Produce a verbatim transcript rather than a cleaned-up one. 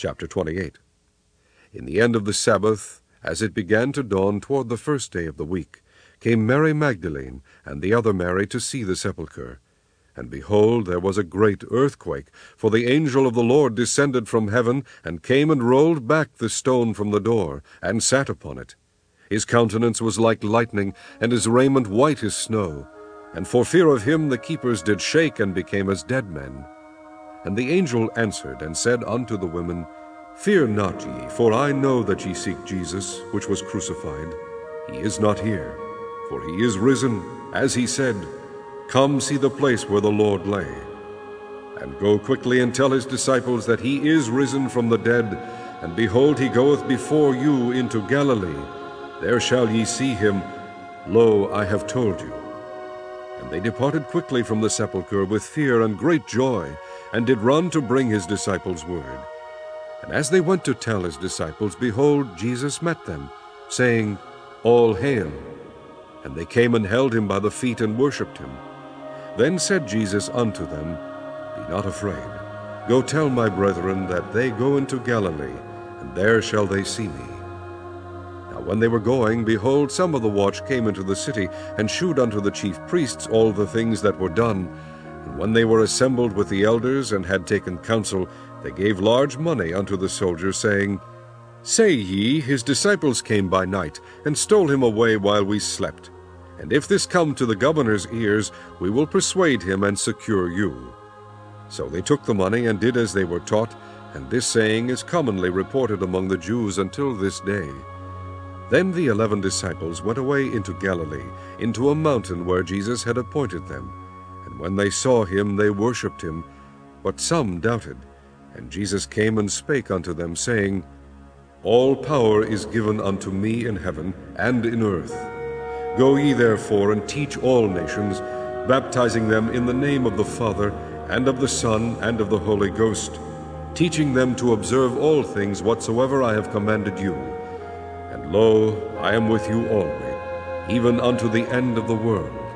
Chapter twenty-eight. In the end of the Sabbath, as it began to dawn toward the first day of the week, came Mary Magdalene and the other Mary to see the sepulchre. And behold, there was a great earthquake, for the angel of the Lord descended from heaven, and came and rolled back the stone from the door, and sat upon it. His countenance was like lightning, and his raiment white as snow. And for fear of him the keepers did shake, and became as dead men. And the angel answered and said unto the women, Fear not ye, for I know that ye seek Jesus, which was crucified. He is not here, for he is risen, as he said. Come see the place where the Lord lay. And go quickly and tell his disciples that he is risen from the dead, and behold, he goeth before you into Galilee. There shall ye see him. Lo, I have told you. And they departed quickly from the sepulchre with fear and great joy, and did run to bring his disciples word. And as they went to tell his disciples, behold, Jesus met them, saying, All hail. And they came and held him by the feet and worshipped him. Then said Jesus unto them, Be not afraid. Go tell my brethren that they go into Galilee, and there shall they see me. Now when they were going, behold, some of the watch came into the city, and shewed unto the chief priests all the things that were done. And when they were assembled with the elders, and had taken counsel, they gave large money unto the soldiers, saying, Say ye, his disciples came by night, and stole him away while we slept. And if this come to the governor's ears, we will persuade him and secure you. So they took the money, and did as they were taught, and this saying is commonly reported among the Jews until this day. Then the eleven disciples went away into Galilee, into a mountain where Jesus had appointed them. And when they saw him, they worshipped him, but some doubted. And Jesus came and spake unto them, saying, All power is given unto me in heaven and in earth. Go ye therefore and teach all nations, baptizing them in the name of the Father, and of the Son, and of the Holy Ghost, teaching them to observe all things whatsoever I have commanded you. And lo, I am with you always, even unto the end of the world.